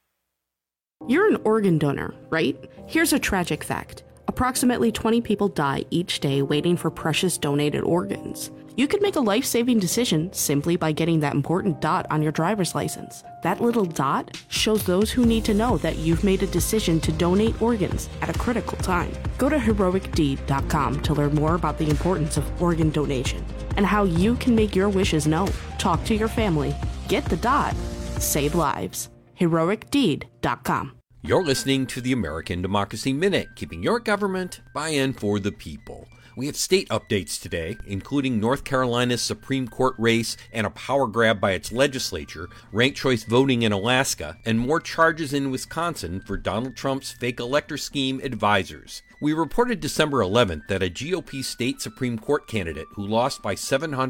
You're an organ donor, right? Here's a tragic fact. Approximately 20 people die each day waiting for precious donated organs. You could make a life-saving decision simply by getting that important dot on your driver's license. That little dot shows those who need to know that you've made a decision to donate organs at a critical time. Go to heroicdeed.com to learn more about the importance of organ donation and how you can make your wishes known. Talk to your family. Get the dot. Save lives. heroicdeed.com. You're listening to the American Democracy Minute, keeping your government by and for the people. We have state updates today, including North Carolina's Supreme Court race and a power grab by its legislature, ranked choice voting in Alaska, and more charges in Wisconsin for Donald Trump's fake elector scheme advisors. We reported December 11th that a GOP state Supreme Court candidate who lost by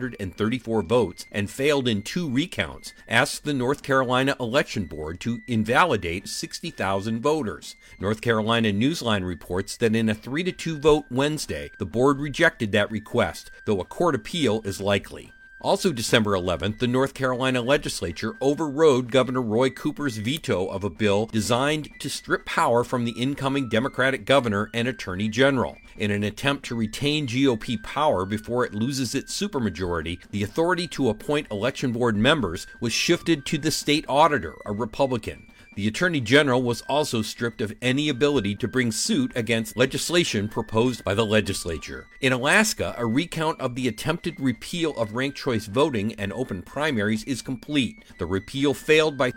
734 votes and failed in 2 recounts asked the North Carolina Election Board to invalidate 60,000 voters. North Carolina Newsline reports that in a 3-2 vote Wednesday, the board rejected that request, though a court appeal is likely. Also December 11th, the North Carolina legislature overrode Governor Roy Cooper's veto of a bill designed to strip power from the incoming Democratic governor and attorney general. In an attempt to retain GOP power before it loses its supermajority, the authority to appoint election board members was shifted to the state auditor, a Republican. The Attorney General was also stripped of any ability to bring suit against legislation proposed by the legislature. In Alaska, a recount of the attempted repeal of ranked choice voting and open primaries is complete. The repeal failed by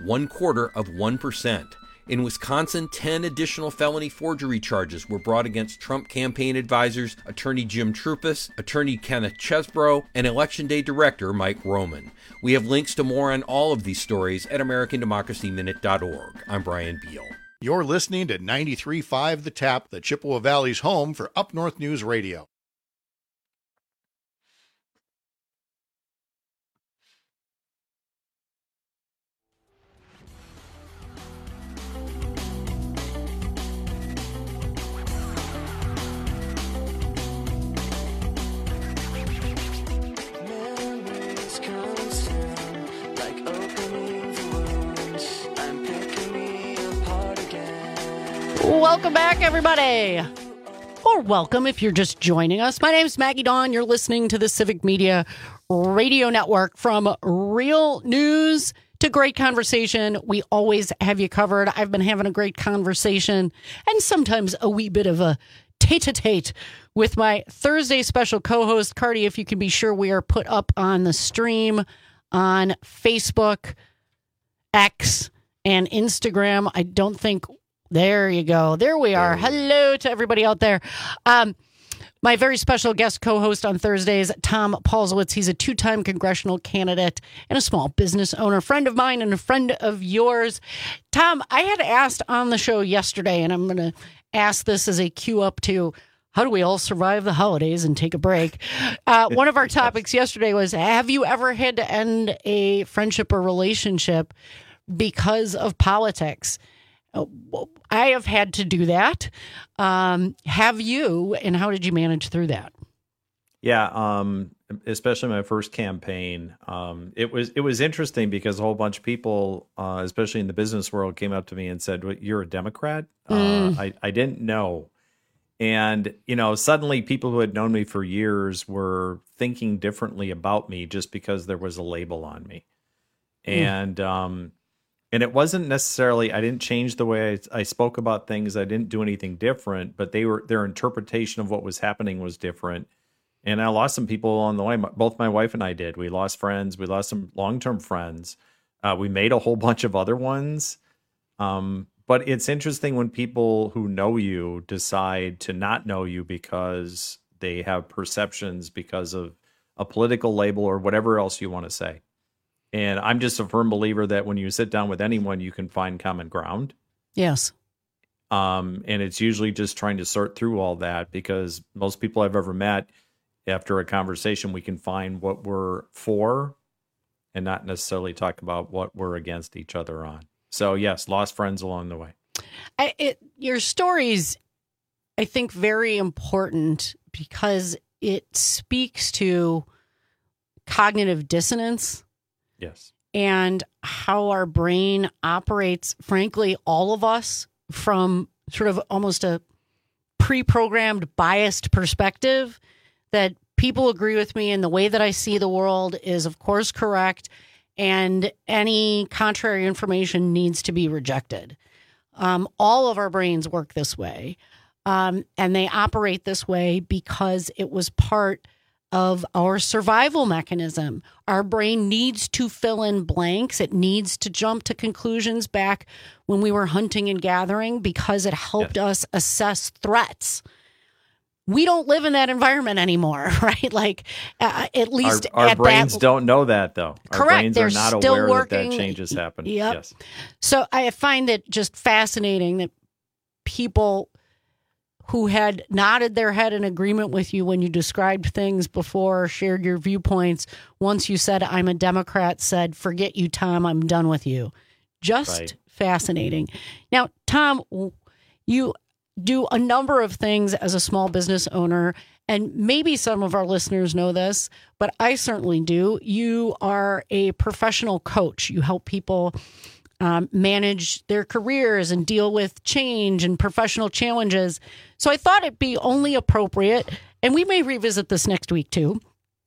0.25%. In Wisconsin, 10 additional felony forgery charges were brought against Trump campaign advisors, Attorney Jim Trupus, Attorney Kenneth Chesbrough, and Election Day Director Mike Roman. We have links to more on all of these stories at AmericanDemocracyMinute.org. I'm Brian Beal. You're listening to 93.5 The Tap, the Chippewa Valley's home for Up North News Radio. Welcome back, everybody. Or welcome if you're just joining us. My name's Maggie Dawn. You're listening to the Civic Media Radio Network. From real news to great conversation, we always have you covered. I've been having a great conversation and sometimes a wee bit of a tete-a-tete with my Thursday special co-host, Cardi. If you can be sure, we are put up on the stream on Facebook, X, and Instagram. I don't think... There you go. There we are. Hello to everybody out there. My very special guest co-host on Thursdays, Tom Paulsowitz. He's a 2-time congressional candidate and a small business owner, friend of mine and a friend of yours. Tom, I had asked on the show yesterday, and I'm going to ask this as a cue up to how do we all survive the holidays and take a break? One of our topics yesterday was, have you ever had to end a friendship or relationship because of politics? I have had to do that. Have you, and how did you manage through that? Yeah, especially my first campaign. It was interesting because a whole bunch of people, especially in the business world, came up to me and said, "What, you're a Democrat?" I didn't know. And, suddenly people who had known me for years were thinking differently about me just because there was a label on me. And it wasn't necessarily, I didn't change the way I spoke about things. I didn't do anything different, but their interpretation of what was happening was different. And I lost some people along the way. Both my wife and I did. We lost friends. We lost some long-term friends. We made a whole bunch of other ones. But it's interesting when people who know you decide to not know you because they have perceptions because of a political label or whatever else you want to say. And I'm just a firm believer that when you sit down with anyone, you can find common ground. Yes. And it's usually just trying to sort through all that, because most people I've ever met, after a conversation, we can find what we're for and not necessarily talk about what we're against each other on. So yes, lost friends along the way. Your story's, I think, very important because it speaks to cognitive dissonance. Yes. And how our brain operates, frankly, all of us, from sort of almost a pre-programmed, biased perspective, that people agree with me and the way that I see the world is, of course, correct. And any contrary information needs to be rejected. All of our brains work this way. And they operate this way because it was part of our survival mechanism. Our brain needs to fill in blanks. It needs to jump to conclusions back when we were hunting and gathering because it helped us assess threats. We don't live in that environment anymore, right? Like, at least our brains don't know that, though. Our correct. brains They're are not still aware working. that change has happened. Yep. Yes. So I find it just fascinating that people who had nodded their head in agreement with you when you described things before, shared your viewpoints, once you said, I'm a Democrat, said, forget you, Tom, I'm done with you. Just fascinating. Now, Tom, you do a number of things as a small business owner, and maybe some of our listeners know this, but I certainly do. You are a professional coach. You help people manage their careers and deal with change and professional challenges. So I thought it'd be only appropriate, and we may revisit this next week too,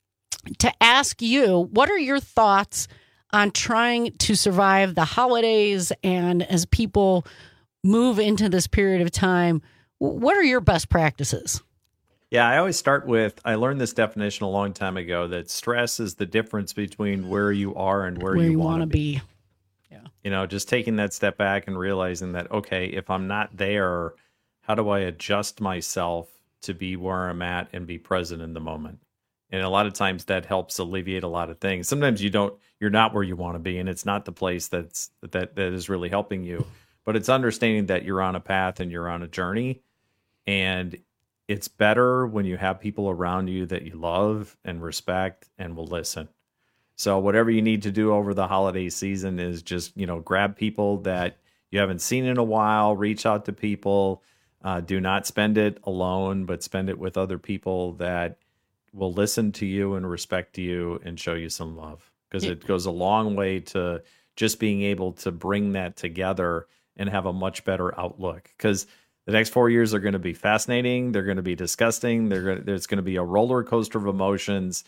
to ask you, what are your thoughts on trying to survive the holidays, and as people move into this period of time, what are your best practices? Yeah, I always start with, I learned this definition a long time ago, that stress is the difference between where you are and where you want to be. Yeah. You know, just taking that step back and realizing that, okay, if I'm not there, how do I adjust myself to be where I'm at and be present in the moment? And a lot of times that helps alleviate a lot of things. Sometimes you're not where you want to be, and it's not the place that is really helping you. But it's understanding that you're on a path and you're on a journey, and it's better when you have people around you that you love and respect and will listen. So whatever you need to do over the holiday season is just, grab people that you haven't seen in a while, reach out to people. Do not spend it alone, but spend it with other people that will listen to you and respect you and show you some love, because it goes a long way to just being able to bring that together and have a much better outlook. Because the next 4 years are going to be fascinating. They're going to be disgusting. There's going to be a roller coaster of emotions.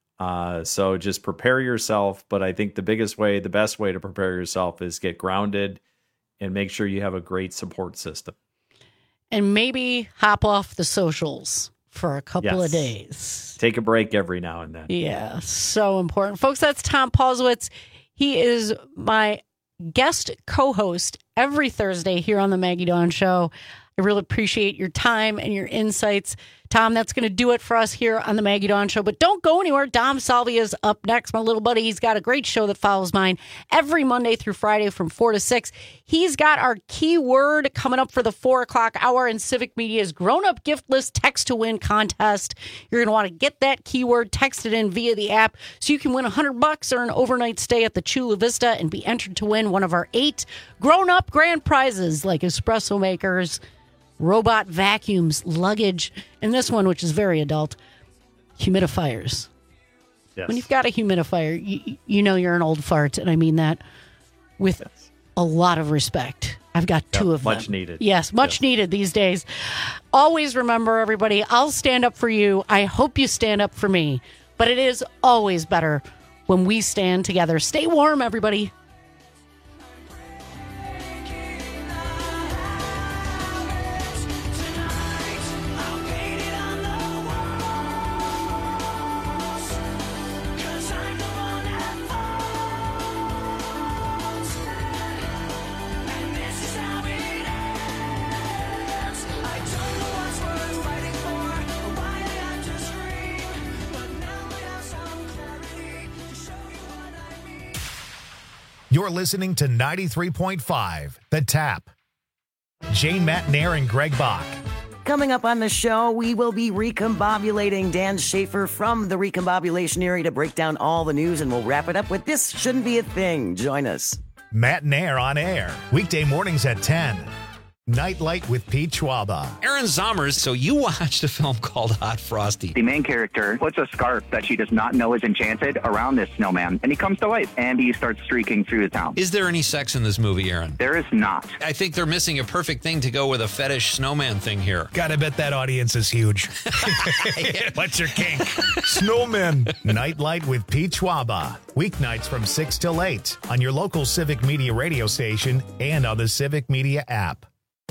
So just prepare yourself. But I think the best way to prepare yourself is get grounded and make sure you have a great support system. And maybe hop off the socials for a couple of days. Take a break every now and then. Yeah, so important. Folks, that's Tom Paulswitz. He is my guest co-host every Thursday here on the Maggie Dawn Show. I really appreciate your time and your insights. Tom, that's going to do it for us here on the Maggie Dawn Show. But don't go anywhere. Dom Salvia is up next, my little buddy. He's got a great show that follows mine every Monday through Friday from 4 to 6. He's got our keyword coming up for the 4 o'clock hour in Civic Media's grown-up gift list text-to-win contest. You're going to want to get that keyword texted in via the app so you can win $100 or an overnight stay at the Chula Vista and be entered to win one of our 8 grown-up grand prizes like espresso makers, robot vacuums, luggage, and this one, which is very adult, humidifiers. Yes. When you've got a humidifier, you know you're an old fart, and I mean that with a lot of respect. I've got 2 of them. Much needed. Yes, much needed these days. Always remember, everybody, I'll stand up for you. I hope you stand up for me. But it is always better when we stand together. Stay warm, everybody. You're listening to 93.5, The Tap. Jane Matt Nair and Greg Bach. Coming up on the show, we will be recombobulating Dan Schaefer from the Recombobulation area to break down all the news, and we'll wrap it up with This Shouldn't Be a Thing. Join us. Matt Nair on air, weekday mornings at 10. Nightlight with Pete Schwaba. Aaron Zommers, so you watched a film called Hot Frosty. The main character puts a scarf that she does not know is enchanted around this snowman, and he comes to life, and he starts streaking through the town. Is there any sex in this movie, Aaron? There is not. I think they're missing a perfect thing to go with a fetish snowman thing here. Gotta bet that audience is huge. What's your kink? Snowmen. Nightlight with Pete Schwaba. Weeknights from 6 till 8 on your local Civic Media radio station and on the Civic Media app.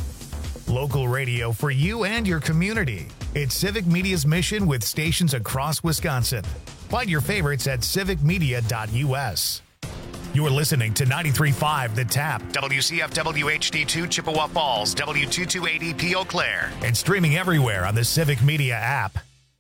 Local radio for you and your community. It's Civic Media's mission with stations across Wisconsin. Find your favorites at civicmedia.us. You're listening to 93.5 The Tap, WCFW HD2 Chippewa Falls, W228EP Eau Claire, and streaming everywhere on the Civic Media app.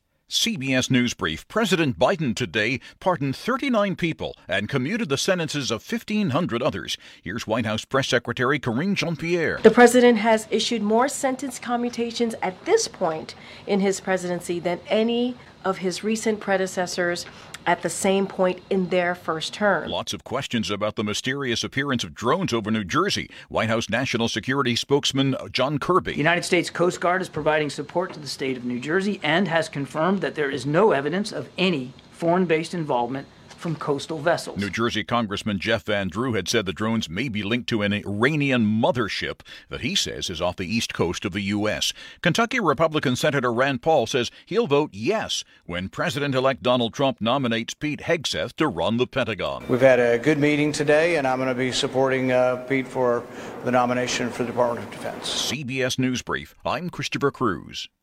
CBS News Brief. President Biden today pardoned 39 people and commuted the sentences of 1,500 others. Here's White House Press Secretary Karine Jean-Pierre. The president has issued more sentence commutations at this point in his presidency than any of his recent predecessors at the same point in their first term. Lots of questions about the mysterious appearance of drones over New Jersey. White House National Security Spokesman John Kirby. The United States Coast Guard is providing support to the state of New Jersey and has confirmed that there is no evidence of any foreign-based involvement from coastal vessels. New Jersey Congressman Jeff Van Drew had said the drones may be linked to an Iranian mothership that he says is off the east coast of the U.S. Kentucky Republican Senator Rand Paul says he'll vote yes when President-elect Donald Trump nominates Pete Hegseth to run the Pentagon. We've had a good meeting today, and I'm going to be supporting Pete for the nomination for the Department of Defense. CBS News Brief. I'm Christopher Cruz.